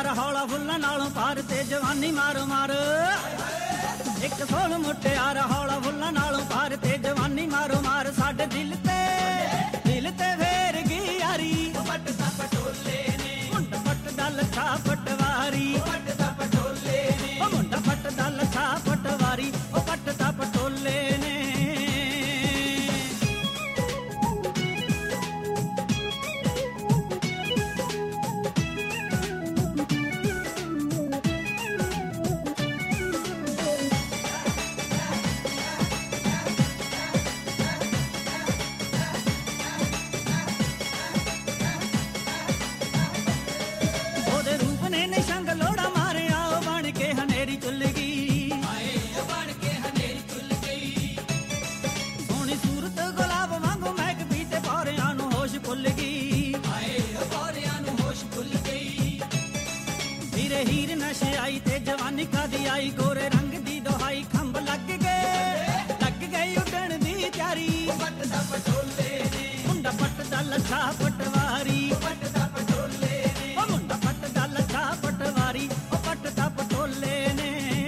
ਮੁਟਿਆਰ ਹੌਲਾ ਫੁੱਲਾਂ ਨਾਲੋਂ ਪਾਰ ਤੇ ਜਵਾਨੀ ਮਾਰੋ ਮਾਰ। ਇੱਕ ਸੋਹਣ ਮੁਟਿਆਰ ਹੌਲਾ ਫੁੱਲਾਂ ਨਾਲੋਂ ਪਾਰ ਤੇ ਜਵਾਨੀ ਮਾਰੋ ਮਾਰ। ਸਾਡੇ ਦਿਲ ਤੇ ਫੇਰ ਗਈ ਯਾਰੀ ਵੱਟਦਾ ਪਟੋਲੇ ਨੇ ਮੁੰਡਾ ਪੱਟਦਾ ਲੱਛਾ ਪਟਵਾਰੀ ਵੱਟਦਾ ਪਟੋਲੇ ਨੇ ਉਹ ਮੁੰਡਾ ਪੱਟਦਾ ਲੱਛਾ ਪਟਵਾਰੀ ਉਹ ਪੱਟਦਾ ਪਟੋਲੇ ਨੇ। ਨਿਸ਼ੰਗ ਲੋੜਾ ਮਾਰਿਆ ਉਹ ਬਣ ਕੇ ਹਨੇਰੀ ਚੁੱਲ ਗਈ ਹਾਏ ਉਹ ਬਣ ਕੇ ਹਨੇਰੀ ਚੁੱਲ ਗਈ। ਸੋਹਣੀ ਸੂਰਤ ਗੁਲਾਬ ਵਾਂਗੂ ਮਹਿਕ ਵੀ ਤੇ ਪੌਰਿਆਂ ਨੂੰ ਹੋਸ਼ ਭੁੱਲ ਗਈ। ਹਾਏ ਉਹ ਪੌਰਿਆਂ ਨੂੰ ਹੋਸ਼ ਭੁੱਲ ਗਈ। ਹੀਰੇ ਹੀਰ ਨਸ਼ੇ ਆਈ ਤੇ ਜਵਾਨੀ ਕਾਦੀ ਆਈ ਗੋਰੇ ਰੰਗ ਦੀ ਦੁਹਾਈ ਖੰਭ ਲੱਗ ਗਈ ਉੱਡਣ ਦੀ ਤਿਆਰੀ ਵੱਟਦਾ ਪਟੋਲੇ ਨੇ ਮੁੰਡਾ ਪੱਟਦਾ ਲੱਛਾ ਪਟਵਾਰੀ ਵੱਟਦਾ ਪਟੋਲੇ ਨੇ ਉਹ ਮੁੰਡਾ ਪੱਟਦਾ ਲੱਛਾ ਪਟਵਾਰੀ ਉਹ ਪੱਟਦਾ ਪਟੋਲੇ ਨੇ।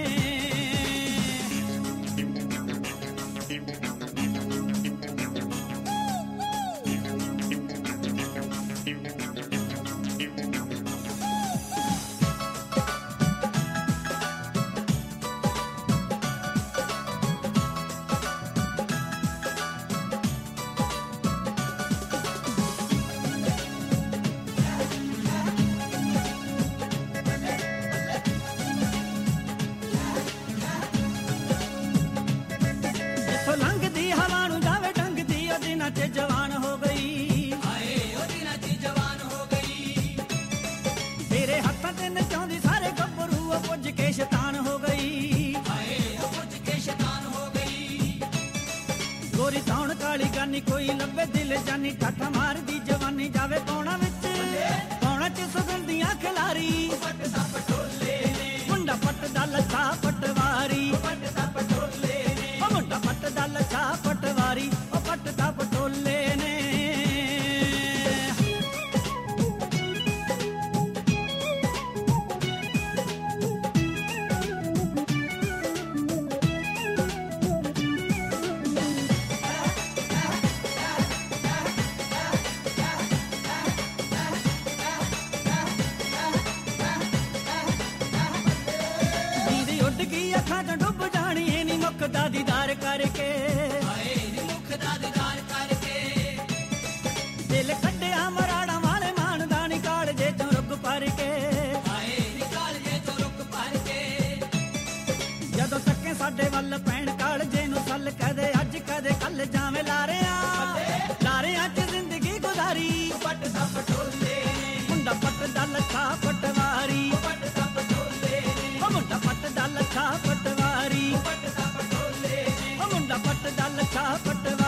ਲੰਘਦੀ ਹਵਾ ਨੂੰ ਜਾਵੇ ਡੰਗਦੀ ਉਹ ਦਿਨਾਂ 'ਚ ਜਵਾਨ ਹੋ ਗਈ। ਹਾਏ ਉਹ ਦਿਨਾਂ 'ਚ ਜਵਾਨ ਹੋ ਗਈ। ਤੇਰੇ ਹੱਥਾਂ ਤੇ ਨਚਾਉਂਦੀ ਸਾਰੇ ਗੱਭਰੂ ਉਹ ਪੁੱਜ ਕੇ ਸ਼ੈਤਾਨ ਹੋ ਗਈ। ਹਾਏ ਉਹ ਪੁੱਜ ਕੇ ਸ਼ੈਤਾਨ ਹੋ ਗਈ। ਗੋਰੀ ਧੌਣ ਕਾਲੀ ਗਾਨੀ ਕੋਈ ਲੱਭੇ ਦਿਲ ਜਾਨੀ ਠਾਠਾ ਮਾਰਦੀ ਜਵਾਨੀ ਜਾਵੇ ਪੌਣਾ ਚ ਸੁਗੰਧੀਆਂ ਖਿਲਾਰੀ ਵੱਟਦਾ ਪਟੋਲੇ ਨੇ ਮੁੰਡਾ ਪੱਟਦਾ ਲੱਛਾ ਪਟਵਾਰੀ ਵੱਟਦਾ ਪਟੋਲੇ ਨੇ ਉਹ ਮੁੰਡਾ ਪੱਟਦਾ ਲੱਛਾ ਪਟਵਾਰੀ ਉਹ ਪੱਟਦਾ ਪਟੋਲੇ ਨੇ। ਉੱਡ ਗਈ ਅੱਖਾਂ ਚ ਡੁੱਬ ਜਾਣੀ ਏ ਨੀ ਮੁੱਖਦਾ ਦੀਦਾਰ ਕਰਕੇ। ਹਾਏ ਨੀ ਮੁੱਖ ਦਾ ਦੀਦਾਰ ਕਰਕੇ। ਦਿਲ ਕੱਢਿਆ ਮਰਾੜਾਂ ਵਾਲੇ ਮਾਨਦਾ ਨੀ ਕਾਲਜੇ ਚੋਂ ਰੁੱਗ ਭਰ ਕੇ। ਹਾਏ ਨੀ ਕਾਲਜੇ ਤੋਂ ਰੁੱਗ ਭਰ ਕੇ। ਜਦੋਂ ਤੱਕੇ ਸਾਡੇ ਵੱਲ ਪੈਣ ਕਾਲਜੇ ਨੂੰ ਸੱਲ ਕਦੇ ਅੱਜ ਕਦੇ ਕੱਲ ਜਾਵੇਂ ਲਾਰਿਆਂ ਚ ਜ਼ਿੰਦਗੀ ਗੁਜ਼ਾਰੀ ਵੱਟਦਾ ਪਟੋਲੇ ਨੇ ਮੁੰਡਾ ਪੱਟਦਾ ਲੱਛਾ ਪਟਵਾਰੀ ਵੱਟਦਾ ਪਟੋਲੇ ਨੇ ਉਹ ਮੁੰਡਾ ਪੱਟਦਾ ਲੱਛਾ ਪਟਵਾਰੀ ਵੱਟਦਾ ਪਟੋਲੇ ਨੇ ਉਹ ਮੁੰਡਾ ਪੱਟਦਾ ਲੱਛਾ ਪਟਵਾਰੀ।